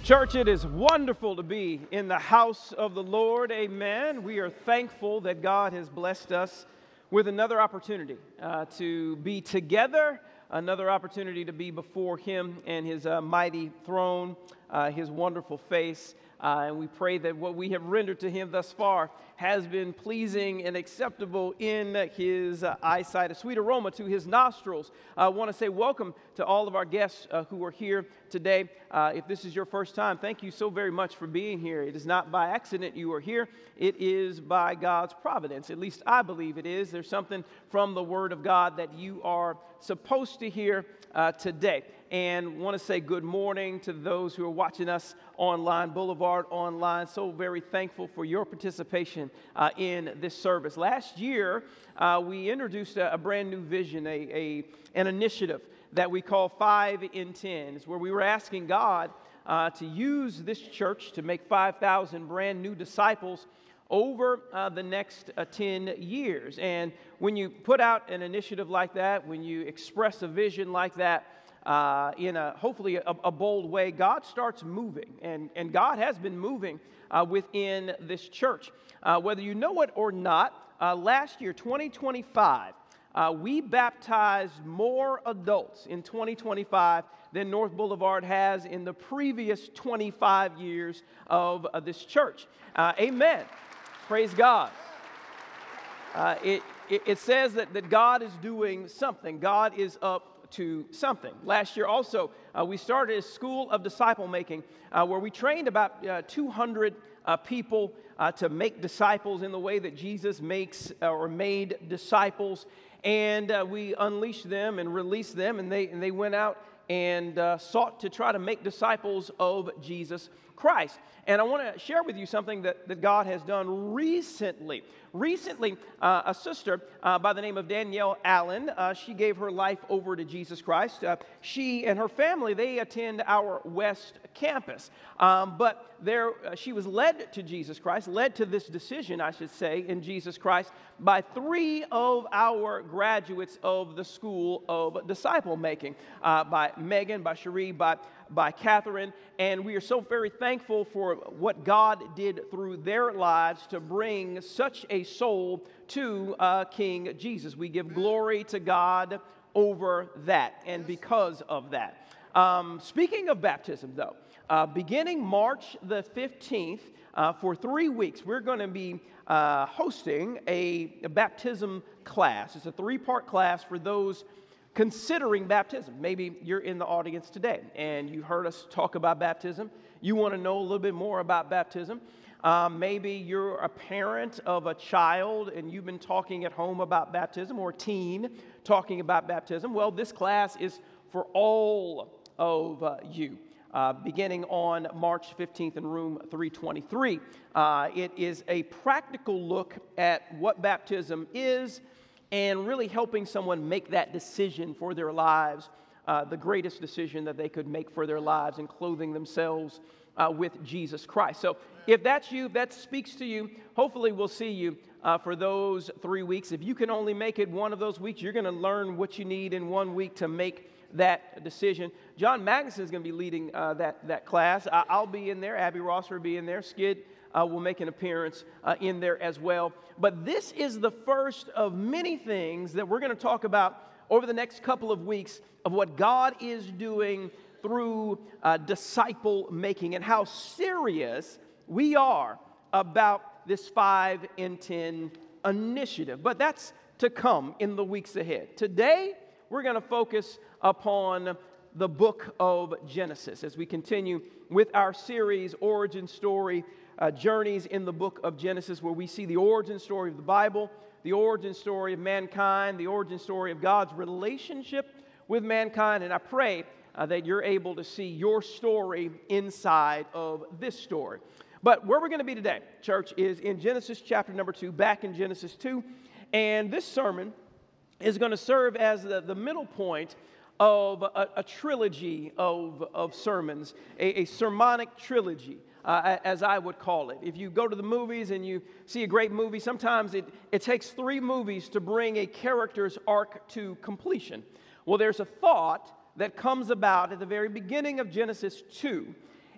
Church, it is wonderful to be in the house of the Lord. Amen. We are thankful that God has blessed us with another opportunity to be together, another opportunity to be before Him and His mighty throne, His wonderful face. And we pray that what we have rendered to Him thus far has been pleasing and acceptable in His eyesight, a sweet aroma to His nostrils. I want to say welcome to all of our guests who are here today. If this is your first time, thank you so very much for being here. It is not by accident you are here. It is by God's providence. At least I believe it is. There's something from the Word of God that you are supposed to hear today. And want to say good morning to those who are watching us online, Boulevard Online. So very thankful for your participation in this service. Last year, we introduced a brand new vision, an initiative that we call 5 in 10. It's where we were asking God to use this church to make 5,000 brand new disciples over the next 10 years. And when you put out an initiative like that, when you express a vision like that, in hopefully a bold way, God starts moving, and God has been moving within this church. Whether you know it or not, last year, 2025, we baptized more adults in 2025 than North Boulevard has in the previous 25 years of this church. Amen. Praise God. It says that God is doing something. God is up to something. Last year also, we started a school of disciple making where we trained about 200 people to make disciples in the way that Jesus makes or made disciples. And we unleashed them and released them, and they went out and sought to try to make disciples of Jesus Christ. And I want to share with you something that God has done recently. Recently, a sister by the name of Danielle Allen, she gave her life over to Jesus Christ. She and her family, they attend our West Campus. But she was led to Jesus Christ, led to this decision, I should say, in Jesus Christ by 3 of our graduates of the School of Disciple Making, by Megan, by Cherie, by Catherine, and we are so very thankful for what God did through their lives to bring such a soul to King Jesus. We give glory to God over that and because of that. Speaking of baptism, though, beginning March the 15th, for 3 weeks, we're going to be hosting a baptism class. It's a 3-part class for those considering baptism. Maybe you're in the audience today and you heard us talk about baptism. You want to know a little bit more about baptism. Maybe you're a parent of a child and you've been talking at home about baptism, or a teen talking about baptism. Well, this class is for all of you. Beginning on March 15th in room 323. It is a practical look at what baptism is, and really helping someone make that decision for their lives, the greatest decision that they could make for their lives, in clothing themselves with Jesus Christ. So if that's you, if that speaks to you, hopefully we'll see you for those 3 weeks. If you can only make it one of those weeks, you're going to learn what you need in 1 week to make that decision. John Magnuson is going to be leading that class. I'll be in there. Abby Rosser will be in there. Skid will make an appearance in there as well. But this is the first of many things that we're going to talk about over the next couple of weeks of what God is doing through disciple making, and how serious we are about this 5 in 10 initiative. But that's to come in the weeks ahead. Today, we're going to focus upon the book of Genesis as we continue with our series, Origin Story, Journeys in the book of Genesis, where we see the origin story of the Bible, the origin story of mankind, the origin story of God's relationship with mankind. And I pray that you're able to see your story inside of this story. But where we're going to be today, church, is in Genesis chapter number 2, back in Genesis 2. And this sermon is going to serve as the middle point of a trilogy of sermons, a sermonic trilogy, as I would call it. If you go to the movies and you see a great movie, sometimes it takes 3 movies to bring a character's arc to completion. Well, there's a thought that comes about at the very beginning of Genesis 2,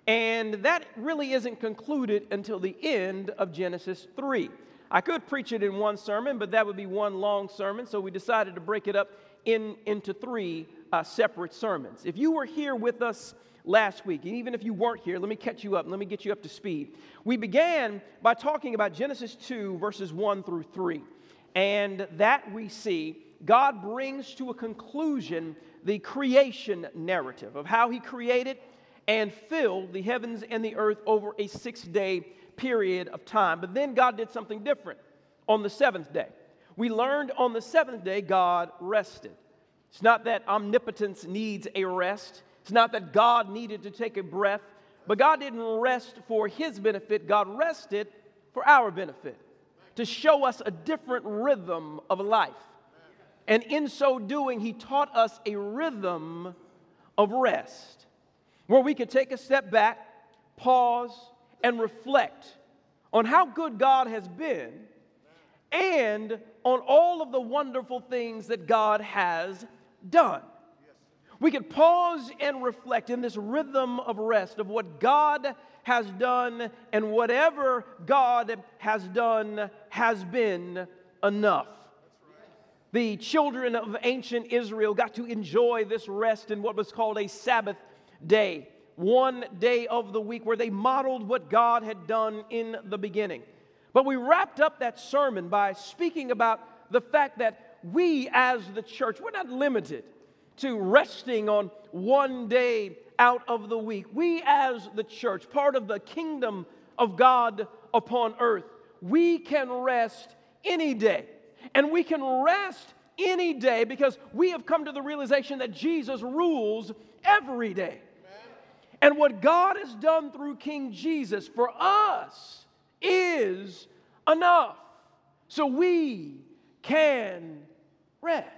And that really isn't concluded until the end of Genesis 3. I could preach it in one sermon, but that would be one long sermon, so we decided to break it up into three separate sermons. If you were here with us last week, and even if you weren't here, let me catch you up, let me get you up to speed. We began by talking about Genesis 2, verses 1 through 3. And that we see God brings to a conclusion the creation narrative of how He created and filled the heavens and the earth over a 6-day period of time. But then God did something different on the seventh day. We learned on the seventh day God rested. It's not that omnipotence needs a rest. It's not that God needed to take a breath. But God didn't rest for His benefit. God rested for our benefit, to show us a different rhythm of life. And in so doing, He taught us a rhythm of rest, where we could take a step back, pause, and reflect on how good God has been and on all of the wonderful things that God has done. We could pause and reflect in this rhythm of rest of what God has done, and whatever God has done has been enough. The children of ancient Israel got to enjoy this rest in what was called a Sabbath day, one day of the week where they modeled what God had done in the beginning. But we wrapped up that sermon by speaking about the fact that we as the church, we're not limited to resting on one day out of the week. We as the church, part of the kingdom of God upon earth, we can rest any day. And we can rest any day because we have come to the realization that Jesus rules every day. And what God has done through King Jesus for us is enough. So we can rest.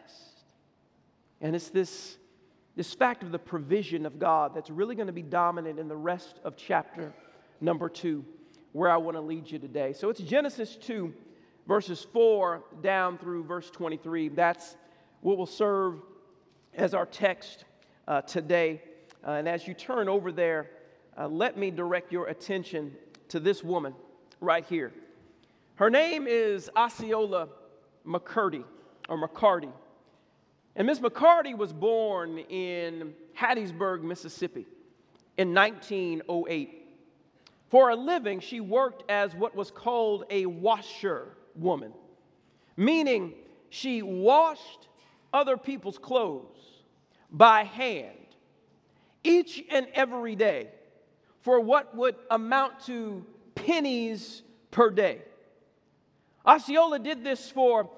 And it's this fact of the provision of God that's really going to be dominant in the rest of chapter number 2, where I want to lead you today. So it's Genesis 2, verses 4 down through verse 23. That's what will serve as our text today. And as you turn over there, let me direct your attention to this woman right here. Her name is Osceola McCurdy, or McCarty. And Miss McCarty was born in Hattiesburg, Mississippi in 1908. For a living, she worked as what was called a washerwoman, meaning she washed other people's clothes by hand each and every day for what would amount to pennies per day. Osceola did this for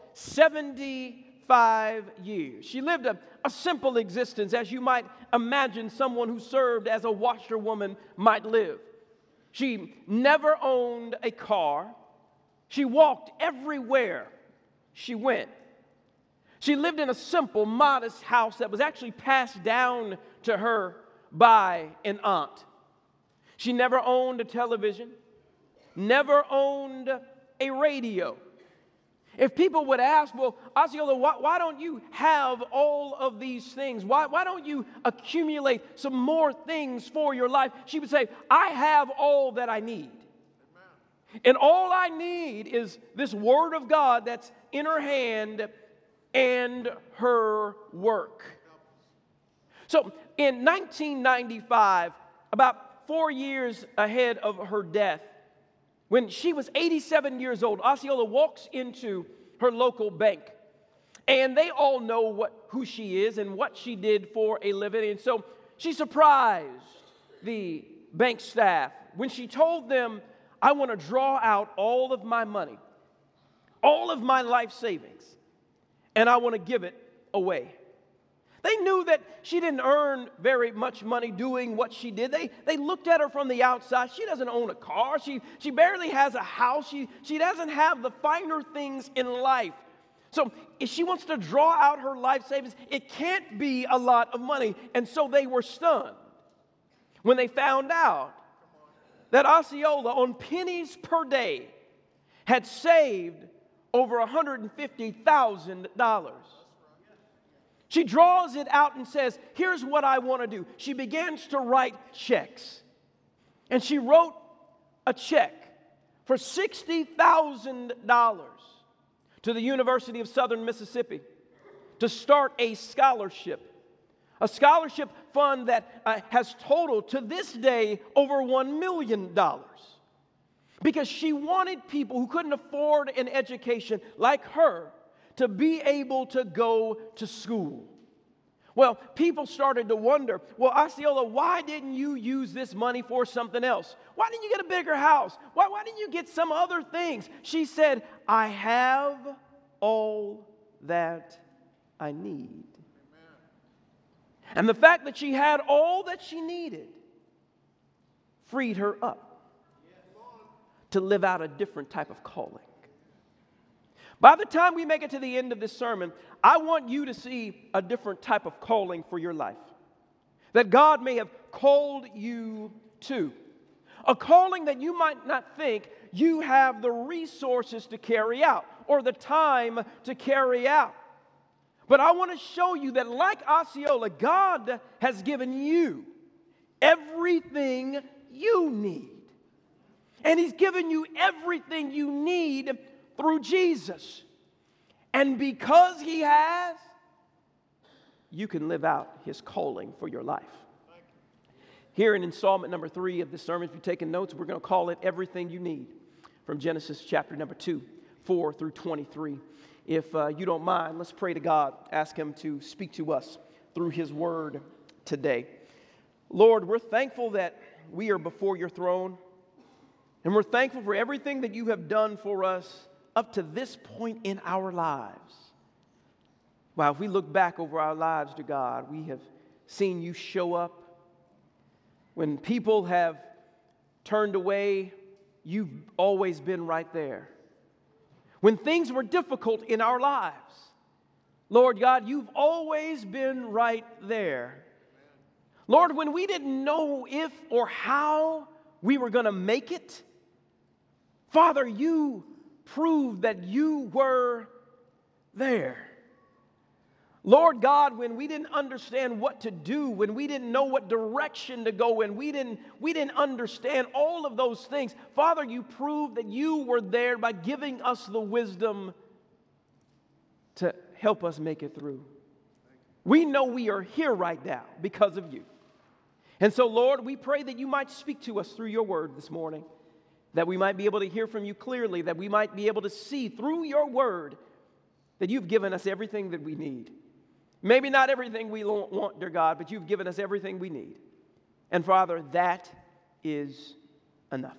75 years. She lived a simple existence, as you might imagine someone who served as a washerwoman might live. She never owned a car. She walked everywhere she went. She lived in a simple, modest house that was actually passed down to her by an aunt. She never owned a television, never owned a radio. If people would ask, well, Osceola, why don't you have all of these things? Why don't you accumulate some more things for your life? She would say, I have all that I need. Amen. And all I need is this word of God that's in her hand and her work. So in 1995, about 4 years ahead of her death, when she was 87 years old, Osceola walks into her local bank. And they all know who she is and what she did for a living. And so she surprised the bank staff when she told them, I want to draw out all of my money, all of my life savings, and I want to give it away. They knew that she didn't earn very much money doing what she did. They looked at her from the outside. She doesn't own a car. She barely has a house. She doesn't have the finer things in life. So if she wants to draw out her life savings, it can't be a lot of money. And so they were stunned when they found out that Osceola, on pennies per day, had saved over $150,000. She draws it out and says, here's what I want to do. She begins to write checks. And she wrote a check for $60,000 to the University of Southern Mississippi to start a scholarship fund that has totaled to this day over $1 million. Because she wanted people who couldn't afford an education like her to be able to go to school. Well, people started to wonder, well, Osceola, why didn't you use this money for something else? Why didn't you get a bigger house? Why didn't you get some other things? She said, I have all that I need. And the fact that she had all that she needed freed her up to live out a different type of calling. By the time we make it to the end of this sermon, I want you to see a different type of calling for your life that God may have called you to. A calling that you might not think you have the resources to carry out or the time to carry out. But I want to show you that like Osceola, God has given you everything you need. And He's given you everything you need through Jesus. And because He has, you can live out His calling for your life. Here in installment number 3 of this sermon, if you're taking notes, we're going to call it Everything You Need, from Genesis chapter number 2, 4 through 23. If you don't mind, let's pray to God, ask Him to speak to us through His word today. Lord, we're thankful that we are before your throne, and we're thankful for everything that you have done for us up to this point in our lives. Wow, if we look back over our lives to God, we have seen you show up. When people have turned away, you've always been right there. When things were difficult in our lives, Lord God, you've always been right there. Lord, when we didn't know if or how we were going to make it, Father, you proved that you were there. Lord God, when we didn't understand what to do, when we didn't know what direction to go in, we didn't understand all of those things, Father, you proved that you were there by giving us the wisdom to help us make it through. We know we are here right now because of you. And so, Lord, we pray that you might speak to us through your word this morning, that we might be able to hear from you clearly, that we might be able to see through your word that you've given us everything that we need. Maybe not everything we want, dear God, but you've given us everything we need. And Father, that is enough.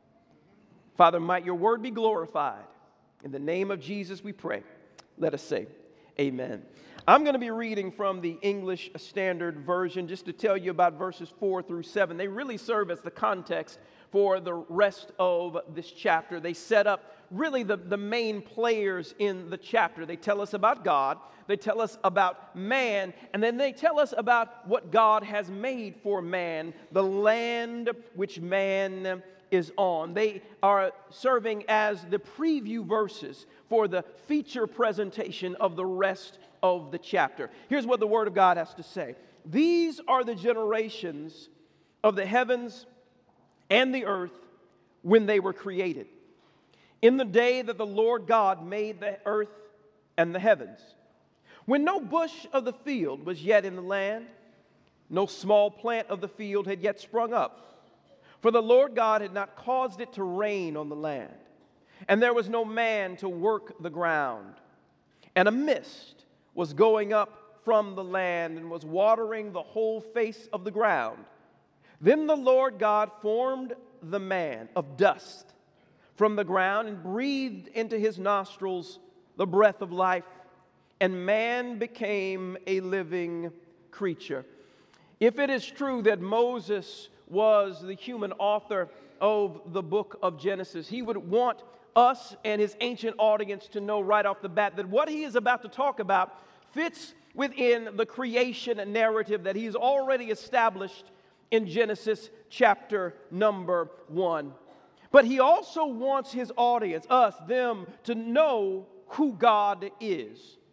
Father, might your word be glorified. In the name of Jesus we pray. Let us say amen. I'm going to be reading from the English Standard Version just to tell you about verses 4 through 7. They really serve as the context for the rest of this chapter. They set up really the main players in the chapter. They tell us about God, they tell us about man, and then they tell us about what God has made for man, the land which man is on. They are serving as the preview verses for the feature presentation of the rest of the chapter. Here's what the Word of God has to say. These are the generations of the heavens and the earth when they were created, in the day that the Lord God made the earth and the heavens, when no bush of the field was yet in the land, no small plant of the field had yet sprung up, for the Lord God had not caused it to rain on the land, and there was no man to work the ground. And a mist was going up from the land and was watering the whole face of the ground. Then the Lord God formed the man of dust from the ground and breathed into his nostrils the breath of life, and man became a living creature. If it is true that Moses was the human author of the book of Genesis, he would want us and his ancient audience to know right off the bat that what he is about to talk about fits within the creation narrative that he's already established in Genesis chapter number 1. But he also wants his audience, us, them, to know who God is.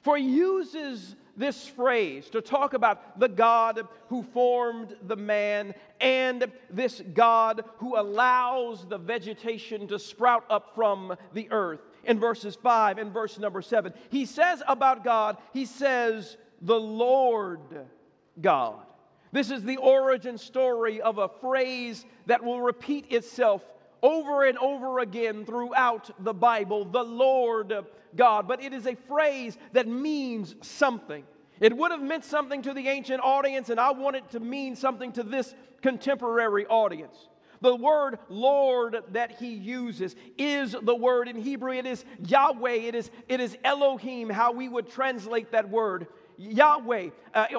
For he uses this phrase to talk about the God who formed the man and this God who allows the vegetation to sprout up from the earth. In verses 5 and verse number 7, he says about God, he says, the Lord God. This is the origin story of a phrase that will repeat itself over and over again throughout the Bible, the Lord God. But it is a phrase that means something. It would have meant something to the ancient audience, and I want it to mean something to this contemporary audience. The word Lord that he uses is the word in Hebrew. It is Yahweh. It is Elohim, how we would translate that word. Yahweh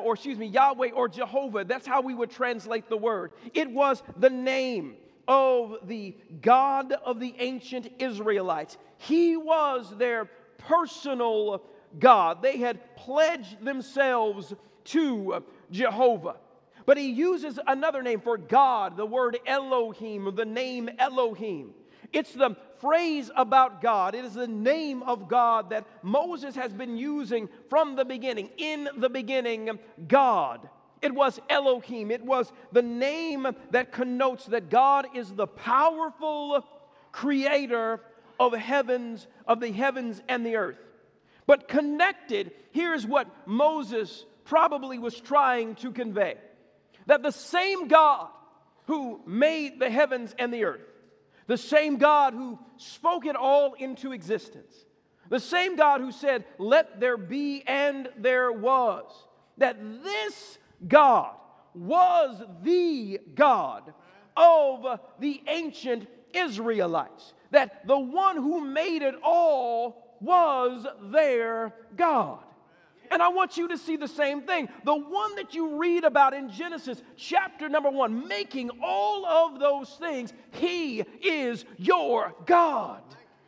or Jehovah. That's how we would translate the word. It was the name of the God of the ancient Israelites. He was their personal God. They had pledged themselves to Jehovah. But he uses another name for God, the word Elohim, the name Elohim. It's the phrase about God. It is the name of God that Moses has been using from the beginning. In the beginning, God. It was Elohim. It was the name that connotes that God is the powerful creator of the heavens and the earth. But connected, here's what Moses probably was trying to convey. That the same God who made the heavens and the earth, the same God who spoke it all into existence, the same God who said, let there be, and there was, that this God was the God of the ancient Israelites, that the one who made it all was their God. And I want you to see the same thing. The one that you read about in Genesis chapter number 1, making all of those things, he is your God.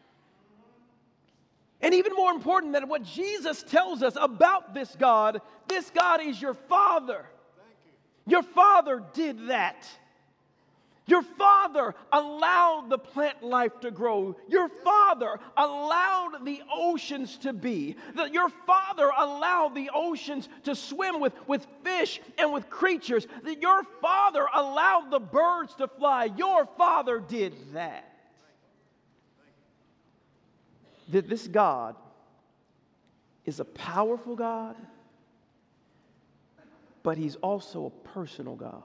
And even more important than what Jesus tells us about this God is your Father. Your Father did that. Your Father allowed the plant life to grow. Your Father allowed the oceans to be. Your Father allowed the oceans to swim with fish and with creatures. Your Father allowed the birds to fly. Your Father did that. That this God is a powerful God, but He's also a personal God.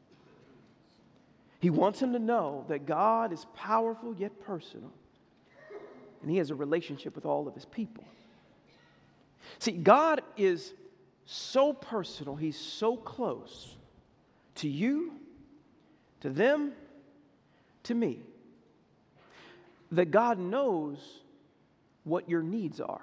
He wants him to know that God is powerful yet personal, and He has a relationship with all of His people. See, God is so personal, He's so close to you, to them, to me, that God knows what your needs are.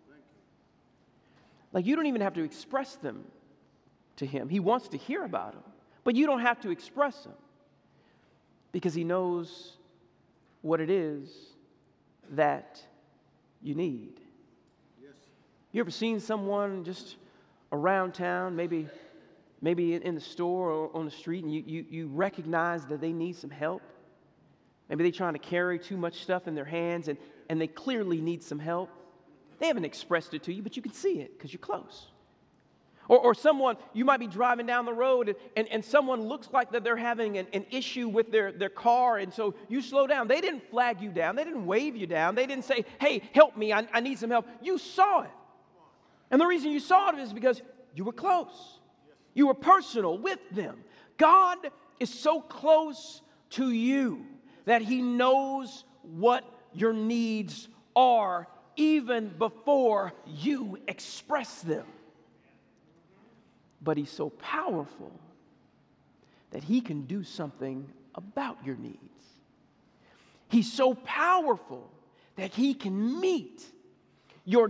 Like, you don't even have to express them to Him. He wants to hear about them, but you don't have to express them because He knows what it is that you need. Yes. You ever seen someone just around town, maybe in the store or on the street, and you recognize that they need some help? Maybe they're trying to carry too much stuff in their hands, and they clearly need some help. They haven't expressed it to you, but you can see it because you're close. Or someone, you might be driving down the road and someone looks like that they're having an issue with their car, and so you slow down. They didn't flag you down. They didn't wave you down. They didn't say, hey, help me, I need some help. You saw it. And the reason you saw it is because you were close. You were personal with them. God is so close to you that He knows what your needs are even before you express them. But He's so powerful that He can do something about your needs. He's so powerful that He can meet your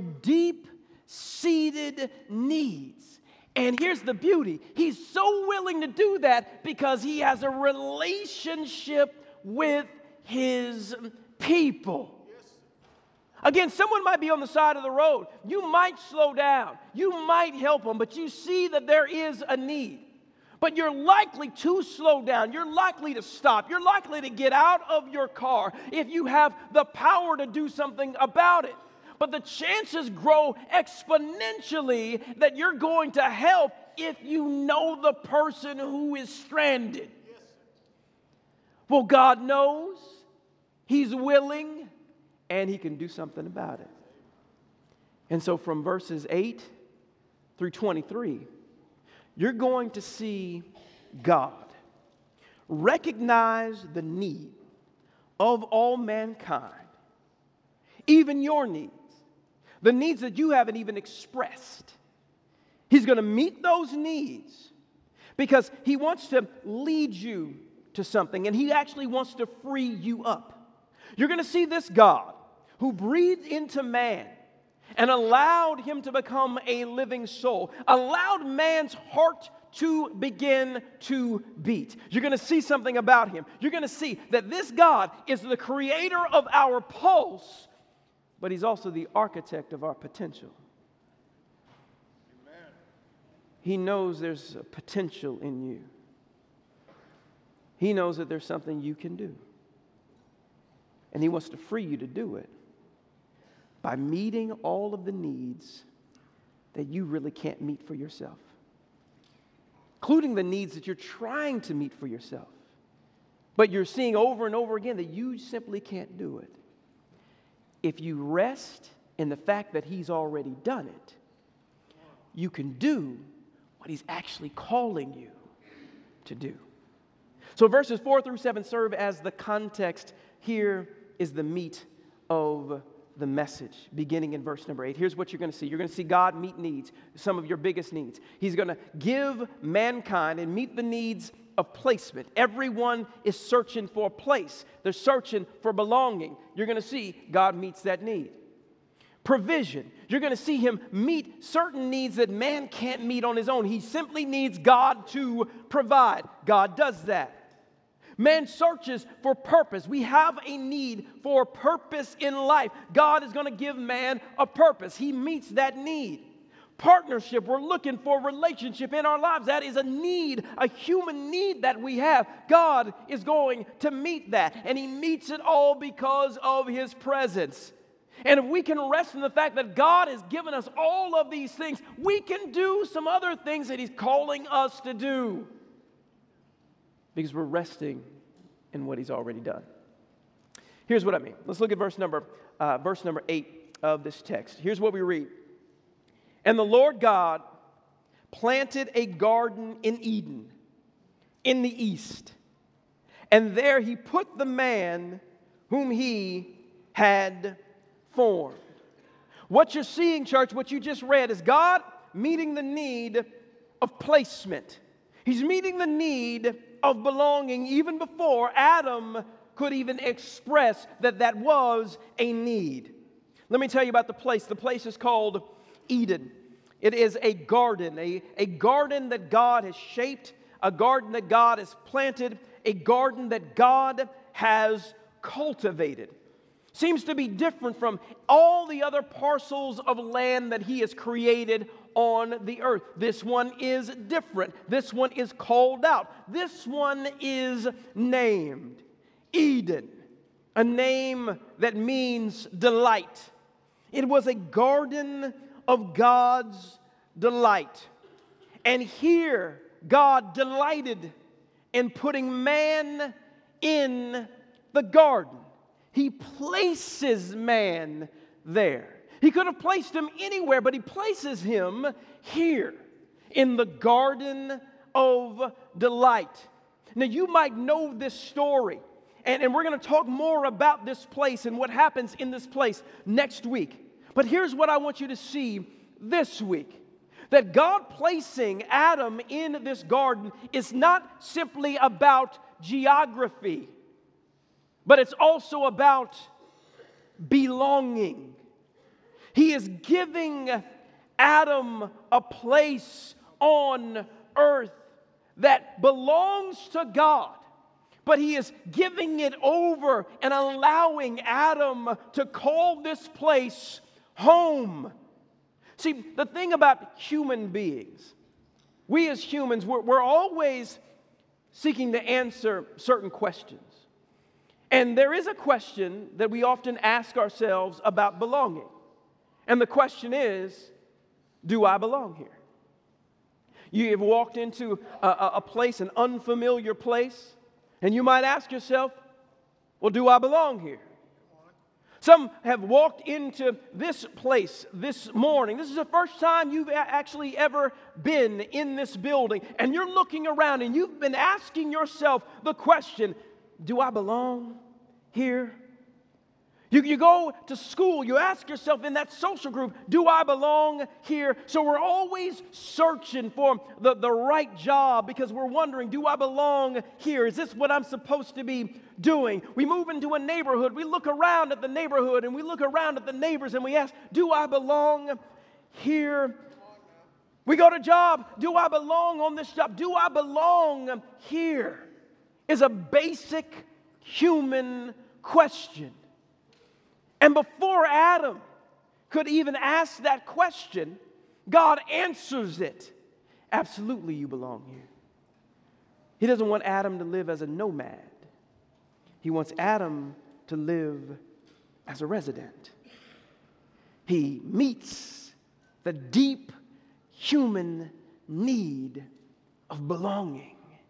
deep-seated needs. And here's the beauty. He's so willing to do that because He has a relationship with His people. Again, someone might be on the side of the road. You might slow down. You might help them, but you see that there is a need. But you're likely to slow down. You're likely to stop. You're likely to get out of your car if you have the power to do something about it. but the chances grow exponentially that you're going to help if you know the person who is stranded. Well, God knows, He's willing, and He can do something about it. And so from verses 8 through 23, you're going to see God recognize the need of all mankind, even your needs, the needs that you haven't even expressed. He's going to meet those needs because He wants to lead you to something, and He actually wants to free you up. You're going to see this God who breathed into man and allowed him to become a living soul, allowed man's heart to begin to beat. You're going to see something about Him. You're going to see that this God is the creator of our pulse, but He's also the architect of our potential. Amen. He knows there's a potential in you. He knows that there's something you can do. And He wants to free you to do it by meeting all of the needs that you really can't meet for yourself, including the needs that you're trying to meet for yourself, but you're seeing over and over again that you simply can't do it. If you rest in the fact that He's already done it, you can do what He's actually calling you to do. So verses 4 through 7 serve as the context. Here is the meat of the message, beginning in verse number 8. Here's what you're going to see. You're going to see God meet needs, some of your biggest needs. He's going to give mankind and meet the needs of placement. Everyone is searching for a place. They're searching for belonging. You're going to see God meets that need. Provision. You're going to see Him meet certain needs that man can't meet on his own. He simply needs God to provide. God does that. Man searches for purpose. We have a need for purpose in life. God is going to give man a purpose. He meets that need. Partnership. We're looking for relationship in our lives. That is a need, a human need that we have. God is going to meet that. And He meets it all because of His presence. And if we can rest in the fact that God has given us all of these things, we can do some other things that He's calling us to do, because we're resting in what He's already done. Here's what I mean. Let's look at verse number 8 of this text. Here's what we read. And the Lord God planted a garden in Eden, in the east, and there He put the man whom He had formed. What you're seeing, church, what you just read, is God meeting the need of placement. He's meeting the need of belonging even before Adam could even express that that was a need. Let me tell you about the place. The place is called Eden. It is a garden, a garden that God has shaped, a garden that God has planted, a garden that God has cultivated. Seems to be different from all the other parcels of land that He has created on the earth. This one is different. This one is called out. This one is named Eden, a name that means delight. It was a garden of God's delight. And here, God delighted in putting man in the garden. He places man there. He could have placed him anywhere, but He places him here in the garden of delight. Now, you might know this story, and we're going to talk more about this place and what happens in this place next week. But here's what I want you to see this week. That God placing Adam in this garden is not simply about geography, but it's also about belonging. He is giving Adam a place on earth that belongs to God, but He is giving it over and allowing Adam to call this place home. See, the thing about human beings, we as humans, we're always seeking to answer certain questions. And there is a question that we often ask ourselves about belonging. And the question is, do I belong here? You have walked into a place, an unfamiliar place, and you might ask yourself, well, do I belong here? Some have walked into this place this morning. This is the first time you've actually ever been in this building, and you're looking around and you've been asking yourself the question, do I belong here? You go to school, you ask yourself in that social group, do I belong here? So we're always searching for the right job because we're wondering, do I belong here? Is this what I'm supposed to be doing? We move into a neighborhood, we look around at the neighborhood and we look around at the neighbors and we ask, do I belong here? We go to job, do I belong on this job? Do I belong here? Is a basic human question. And before Adam could even ask that question, God answers it. Absolutely, you belong here. He doesn't want Adam to live as a nomad. He wants Adam to live as a resident. He meets the deep human need of belonging.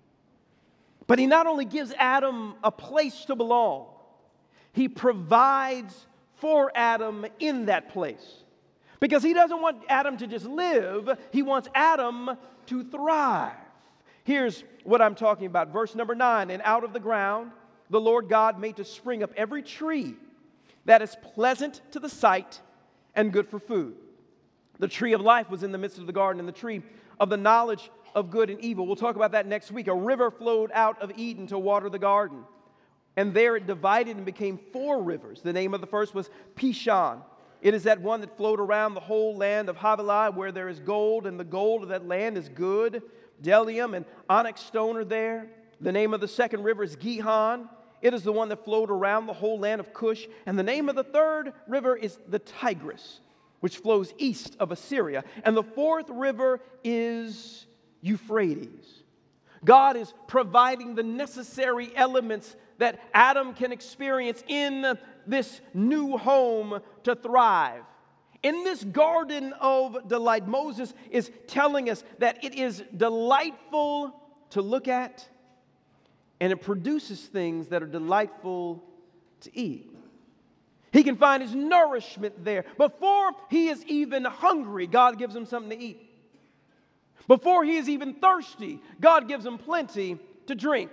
But he not only gives Adam a place to belong, he provides for Adam in that place. Because he doesn't want Adam to just live, he wants Adam to thrive. Here's what I'm talking about. Verse number 9, and out of the ground the Lord God made to spring up every tree that is pleasant to the sight and good for food. The tree of life was in the midst of the garden, and the tree of the knowledge of good and evil. We'll talk about that next week. A river flowed out of Eden to water the garden. And there it divided and became 4 rivers. The name of the first was Pishon. It is that one that flowed around the whole land of Havilah, where there is gold, and the gold of that land is good. Bdellium and onyx stone are there. The name of the second river is Gihon. It is the one that flowed around the whole land of Cush. And the name of the third river is the Tigris, which flows east of Assyria. And the fourth river is Euphrates. God is providing the necessary elements that Adam can experience in this new home to thrive. In this garden of delight, Moses is telling us that it is delightful to look at, and it produces things that are delightful to eat. He can find his nourishment there. Before he is even hungry, God gives him something to eat. Before he is even thirsty, God gives him plenty to drink.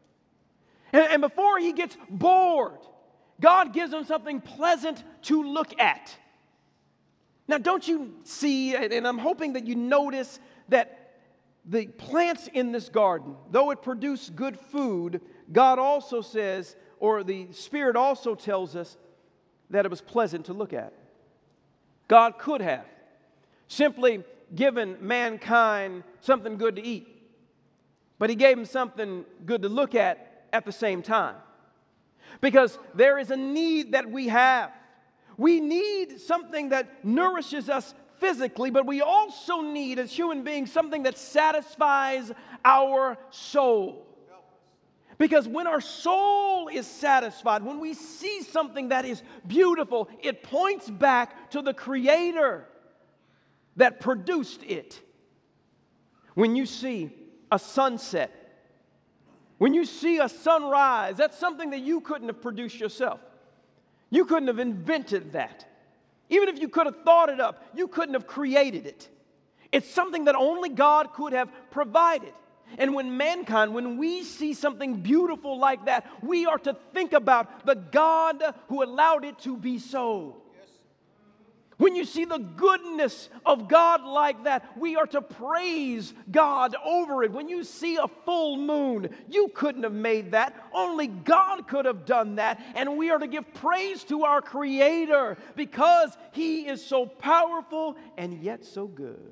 And before he gets bored, God gives him something pleasant to look at. Now, don't you see, and I'm hoping that you notice that the plants in this garden, though it produced good food, God also says, or the Spirit also tells us, that it was pleasant to look at. God could have simply given mankind something good to eat, but he gave him something good to look at the same time. Because there is a need that we have. We need something that nourishes us physically, but we also need, as human beings, something that satisfies our soul. Because when our soul is satisfied, when we see something that is beautiful, it points back to the Creator that produced it. When you see a sunset, when you see a sunrise, that's something that you couldn't have produced yourself. You couldn't have invented that. Even if you could have thought it up, you couldn't have created it. It's something that only God could have provided. And when we see something beautiful like that, we are to think about the God who allowed it to be so. When you see the goodness of God like that, we are to praise God over it. When you see a full moon, you couldn't have made that. Only God could have done that. And we are to give praise to our Creator because He is so powerful and yet so good.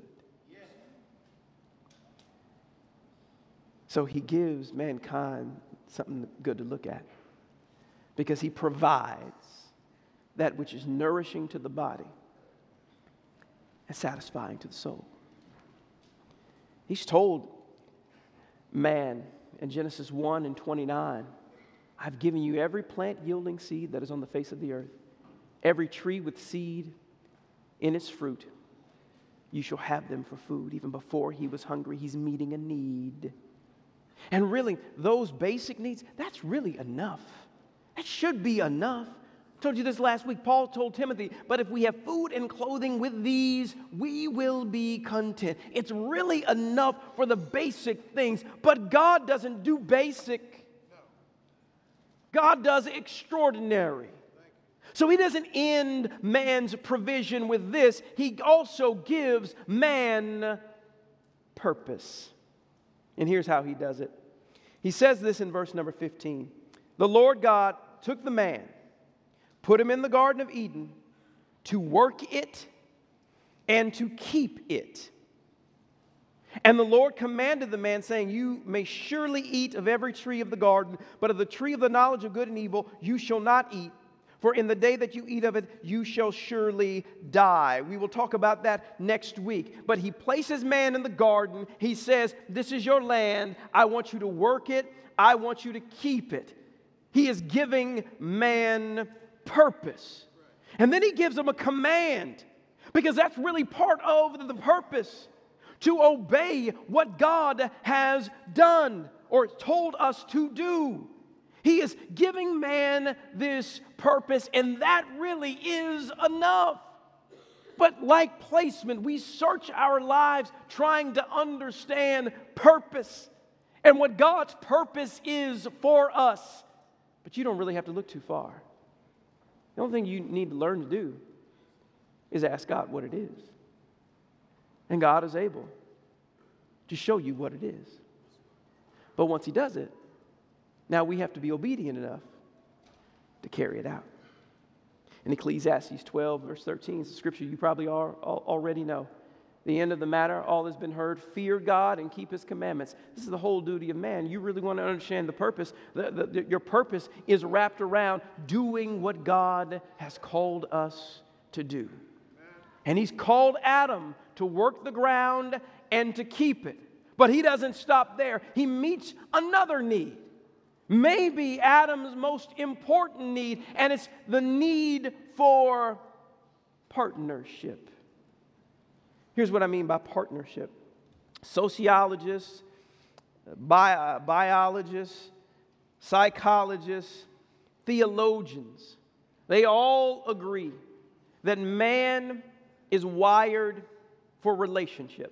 So He gives mankind something good to look at because He provides that which is nourishing to the body and satisfying to the soul. He's told man in Genesis 1 and 29, I've given you every plant yielding seed that is on the face of the earth, every tree with seed in its fruit. You shall have them for food. Even before he was hungry, he's meeting a need. And really, those basic needs, that's really enough. That should be enough. I told you this last week. Paul told Timothy, but if we have food and clothing with these, we will be content. It's really enough for the basic things. But God doesn't do basic. God does extraordinary. So he doesn't end man's provision with this. He also gives man purpose. And here's how he does it. He says this in verse number 15. The Lord God took the man, put him in the Garden of Eden to work it and to keep it. And the Lord commanded the man, saying, you may surely eat of every tree of the garden, but of the tree of the knowledge of good and evil you shall not eat. For in the day that you eat of it, you shall surely die. We will talk about that next week. But he places man in the garden. He says, this is your land. I want you to work it. I want you to keep it. He is giving man purpose. And then he gives him a command, because that's really part of the purpose, to obey what God has done or told us to do. He is giving man this purpose, and that really is enough. But like placement, we search our lives trying to understand purpose and what God's purpose is for us. But you don't really have to look too far. The only thing you need to learn to do is ask God what it is. And God is able to show you what it is. But once he does it, now we have to be obedient enough to carry it out. In Ecclesiastes 12, verse 13, it's a scripture you probably already know. The end of the matter, all has been heard. Fear God and keep his commandments. This is the whole duty of man. You really want to understand the purpose. Your purpose is wrapped around doing what God has called us to do. And he's called Adam to work the ground and to keep it. But he doesn't stop there. He meets another need. Maybe Adam's most important need, and it's the need for partnership. Here's what I mean by partnership. Sociologists, biologists, psychologists, theologians, they all agree that man is wired for relationship.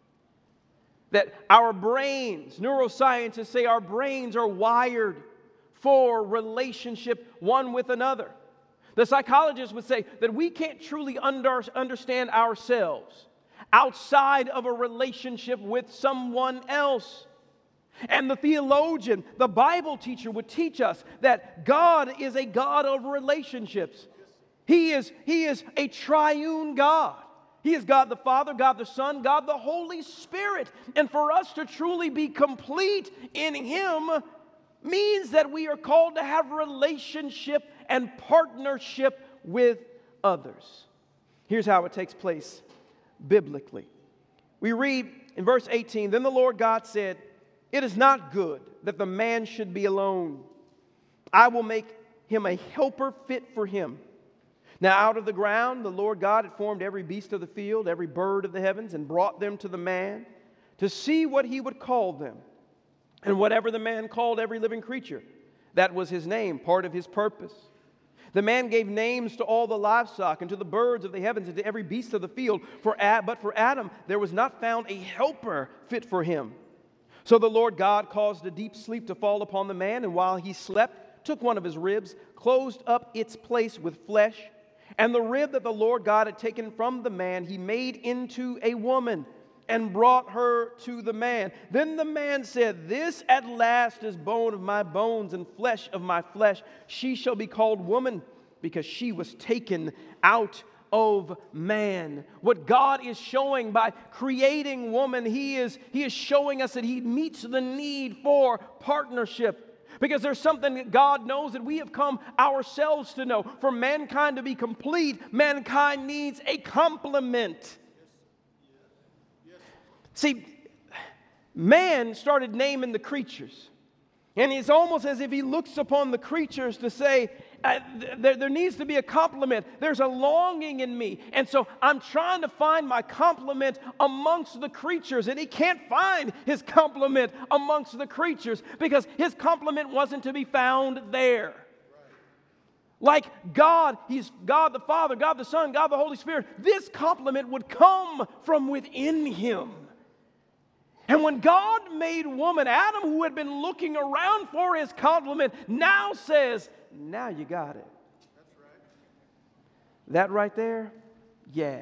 That our brains, neuroscientists say our brains are wired for relationship one with another. The psychologists would say that we can't truly understand ourselves outside of a relationship with someone else. And the theologian, the Bible teacher, would teach us that God is a God of relationships. He is a triune God. He is God the Father, God the Son, God the Holy Spirit. And for us to truly be complete in him means that we are called to have relationship and partnership with others. Here's how it takes place biblically. We read in verse 18, then the Lord God said, it is not good that the man should be alone. I will make him a helper fit for him. Now out of the ground the Lord God had formed every beast of the field, every bird of the heavens, and brought them to the man to see what he would call them. And whatever the man called every living creature, that was his name, part of his purpose. The man gave names to all the livestock and to the birds of the heavens and to every beast of the field. But for Adam there was not found a helper fit for him. So the Lord God caused a deep sleep to fall upon the man, and while he slept, took one of his ribs, closed up its place with flesh. And the rib that the Lord God had taken from the man, he made into a woman and brought her to the man. Then the man said, this at last is bone of my bones and flesh of my flesh. She shall be called woman, because she was taken out of man. What God is showing by creating woman, He is showing us that He meets the need for partnership. Because there's something that God knows that we have come ourselves to know. For mankind to be complete, mankind needs a complement. See, man started naming the creatures. And it's almost as if he looks upon the creatures to say, there needs to be a complement. There's a longing in me. And so I'm trying to find my complement amongst the creatures. And he can't find his complement amongst the creatures because his complement wasn't to be found there. Like God, he's God the Father, God the Son, God the Holy Spirit. This complement would come from within him. And when God made woman, Adam, who had been looking around for his complement, now says, now you got it. That's right. That right there, yeah.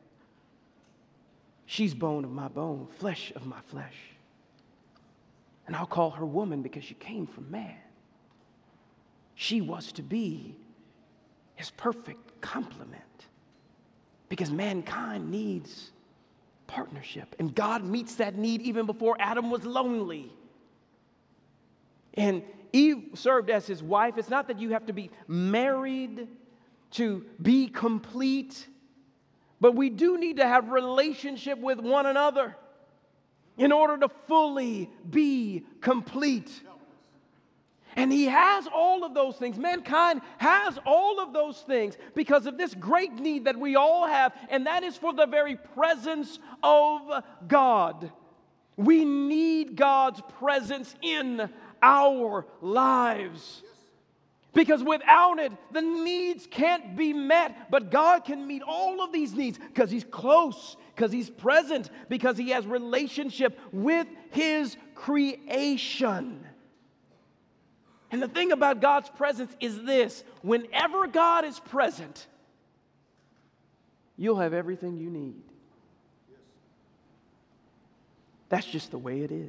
She's bone of my bone, flesh of my flesh. And I'll call her woman because she came from man. She was to be his perfect complement because mankind needs partnership. And God meets that need even before Adam was lonely. And Eve served as his wife. It's not that you have to be married to be complete, but we do need to have relationship with one another in order to fully be complete. And he has all of those things. Mankind has all of those things because of this great need that we all have, and that is for the very presence of God. We need God's presence in our lives. Because without it, the needs can't be met. But God can meet all of these needs because he's close, because he's present, because he has relationship with his creation. And the thing about God's presence is this: whenever God is present, you'll have everything you need. That's just the way it is.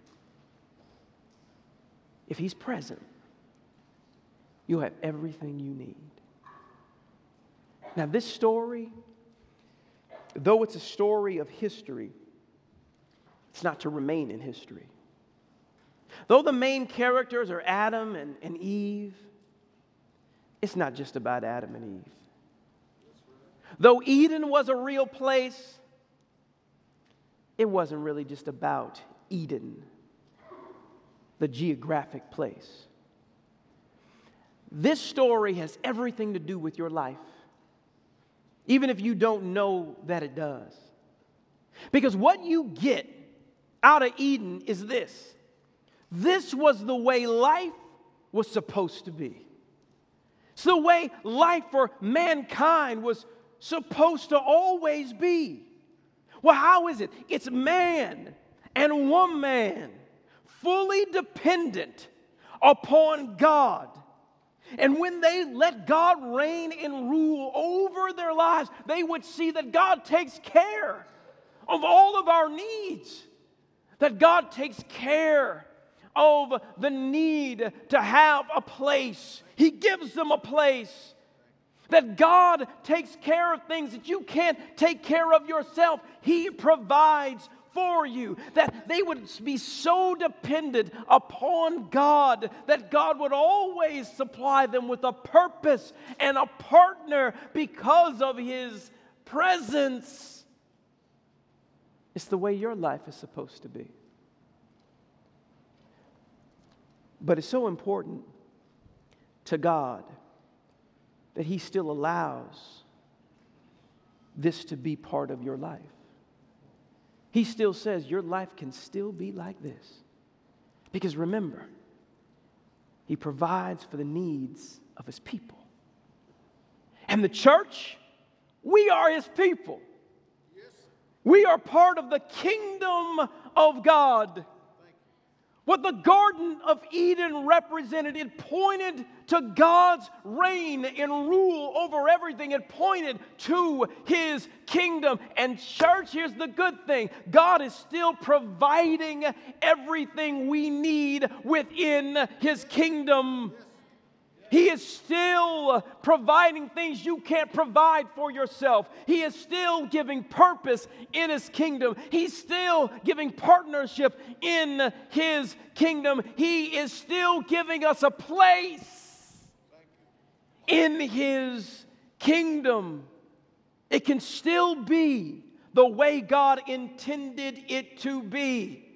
If he's present, you'll have everything you need. Now, this story, though it's a story of history, it's not to remain in history. Though the main characters are Adam and Eve, it's not just about Adam and Eve. Though Eden was a real place, it wasn't really just about Eden, the geographic place. This story has everything to do with your life, even if you don't know that it does. Because what you get out of Eden is this. This was the way life was supposed to be. It's the way life for mankind was supposed to always be. Well, how is it? It's man and woman fully dependent upon God. And when they let God reign and rule over their lives, they would see that God takes care of all of our needs. That God takes care of the need to have a place. He gives them a place. That God takes care of things that you can't take care of yourself. He provides for you. That they would be so dependent upon God that God would always supply them with a purpose and a partner because of his presence. It's the way your life is supposed to be. But it's so important to God that he still allows this to be part of your life. He still says your life can still be like this. Because remember, he provides for the needs of his people. And the church, we are his people. We are part of the kingdom of God. What the Garden of Eden represented, it pointed to God's reign and rule over everything. It pointed to his kingdom. And church, here's the good thing. God is still providing everything we need within his kingdom. He is still providing things you can't provide for yourself. He is still giving purpose in his kingdom. He's still giving partnership in his kingdom. He is still giving us a place in his kingdom. It can still be the way God intended it to be.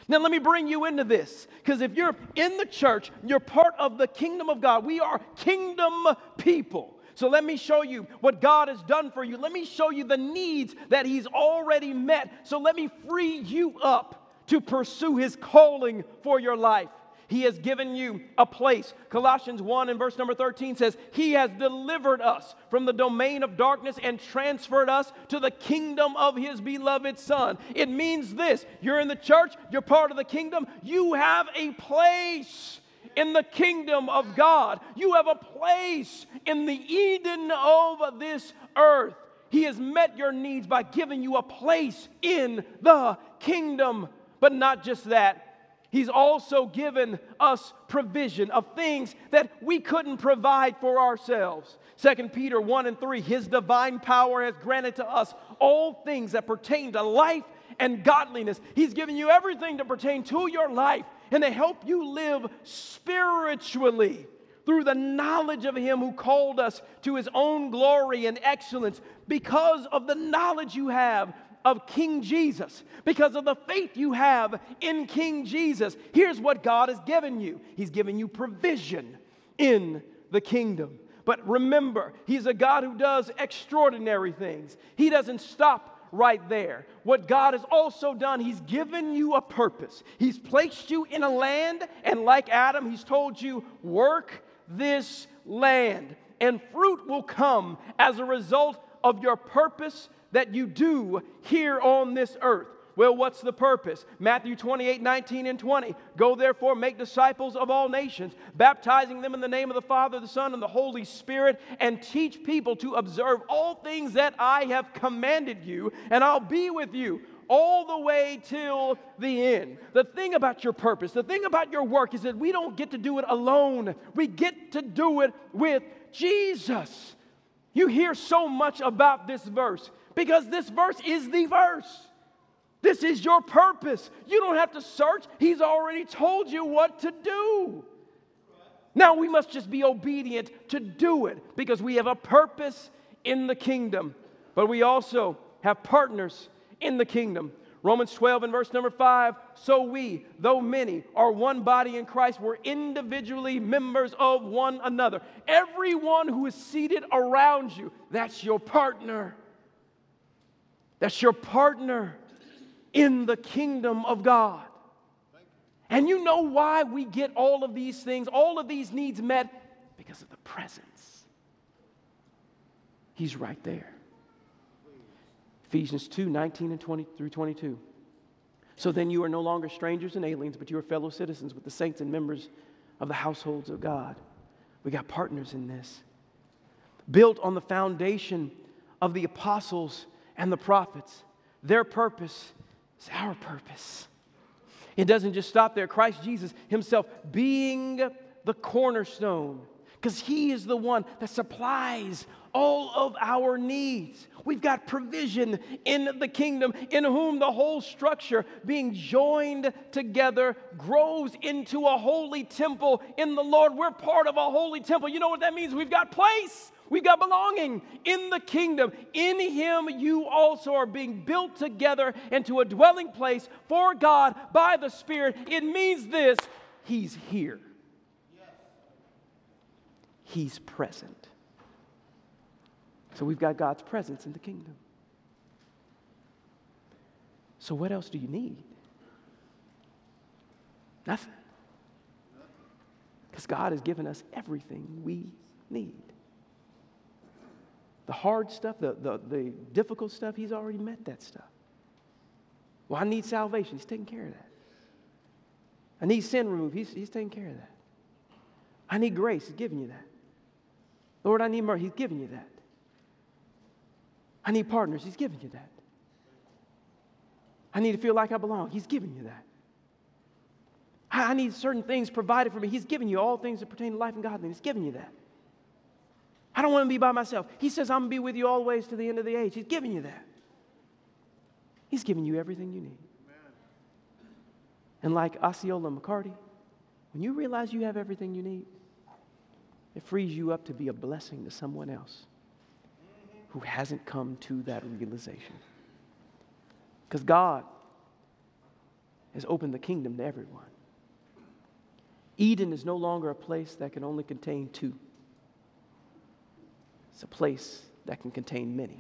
Now let me bring you into this, because if you're in the church, you're part of the kingdom of God. We are kingdom people. So let me show you what God has done for you. Let me show you the needs that He's already met. So let me free you up to pursue His calling for your life. He has given you a place. Colossians 1 and verse number 13 says, He has delivered us from the domain of darkness and transferred us to the kingdom of His beloved Son. It means this: you're in the church, you're part of the kingdom, you have a place in the kingdom of God. You have a place in the Eden of this earth. He has met your needs by giving you a place in the kingdom. But not just that. He's also given us provision of things that we couldn't provide for ourselves. 2 Peter 1 and 3, His divine power has granted to us all things that pertain to life and godliness. He's given you everything to pertain to your life and to help you live spiritually through the knowledge of Him who called us to His own glory and excellence. Because of the knowledge you have of King Jesus, because of the faith you have in King Jesus, here's what God has given you. He's given you provision in the kingdom. But remember, He's a God who does extraordinary things. He doesn't stop right there. What God has also done, He's given you a purpose. He's placed you in a land, and like Adam, He's told you, work this land, and fruit will come as a result of your purpose that you do here on this earth. Well, what's the purpose? Matthew 28, 19 and 20. Go therefore, make disciples of all nations, baptizing them in the name of the Father, the Son, and the Holy Spirit, and teach people to observe all things that I have commanded you, and I'll be with you all the way till the end. The thing about your purpose, the thing about your work is that we don't get to do it alone. We get to do it with Jesus. You hear so much about this verse because this verse is the verse. This is your purpose. You don't have to search. He's already told you what to do. Now we must just be obedient to do it because we have a purpose in the kingdom. But we also have partners in the kingdom. Romans 12 and verse number 5, so we, though many, are one body in Christ, we're individually members of one another. Everyone who is seated around you, that's your partner. That's your partner in the kingdom of God. And you know why we get all of these things, all of these needs met? Because of the presence. He's right there. Ephesians 2, 19 and 20 through 22. So then you are no longer strangers and aliens, but you are fellow citizens with the saints and members of the households of God. We got partners in this. Built on the foundation of the apostles and the prophets. Their purpose is our purpose. It doesn't just stop there. Christ Jesus Himself being the cornerstone, because He is the one that supplies all of our needs. We've got provision in the kingdom, in whom the whole structure, being joined together, grows into a holy temple in the Lord. We're part of a holy temple. You know what that means? We've got place. We've got belonging in the kingdom. In Him you also are being built together into a dwelling place for God by the Spirit. It means this: He's here. He's present. So we've got God's presence in the kingdom. So what else do you need? Nothing. Because God has given us everything we need. The hard stuff, the difficult stuff, He's already met that stuff. Well, I need salvation. He's taking care of that. I need sin removed. He's taking care of that. I need grace. He's giving you that. Lord, I need mercy. He's giving you that. I need partners. He's giving you that. I need to feel like I belong. He's giving you that. I need certain things provided for me. He's giving you all things that pertain to life and godliness. He's giving you that. I don't want to be by myself. He says, I'm going to be with you all the ways to the end of the age. He's giving you that. He's giving you everything you need. Amen. And like Osceola McCarty, when you realize you have everything you need, it frees you up to be a blessing to someone else who hasn't come to that realization. Because God has opened the kingdom to everyone. Eden is no longer a place that can only contain two. It's a place that can contain many.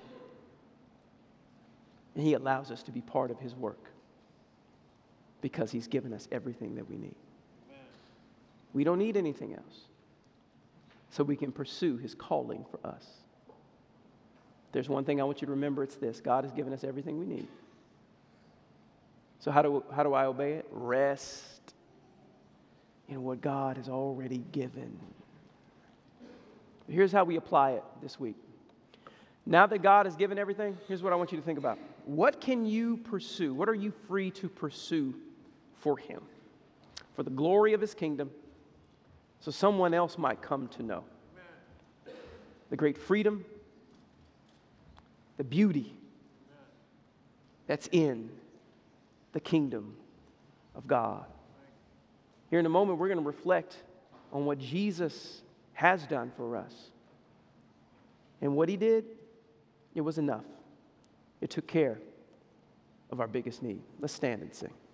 And He allows us to be part of His work because He's given us everything that we need. Amen. We don't need anything else. So we can pursue His calling for us. There's one thing I want you to remember, it's this: God has given us everything we need. So how do I obey it? Rest in what God has already given. Here's how we apply it this week. Now that God has given everything, here's what I want you to think about. What can you pursue? What are you free to pursue for Him? For the glory of His kingdom, so someone else might come to know. The great freedom, the beauty that's in the kingdom of God. Here in a moment, we're going to reflect on what Jesus has done for us. And what He did, it was enough. It took care of our biggest need. Let's stand and sing.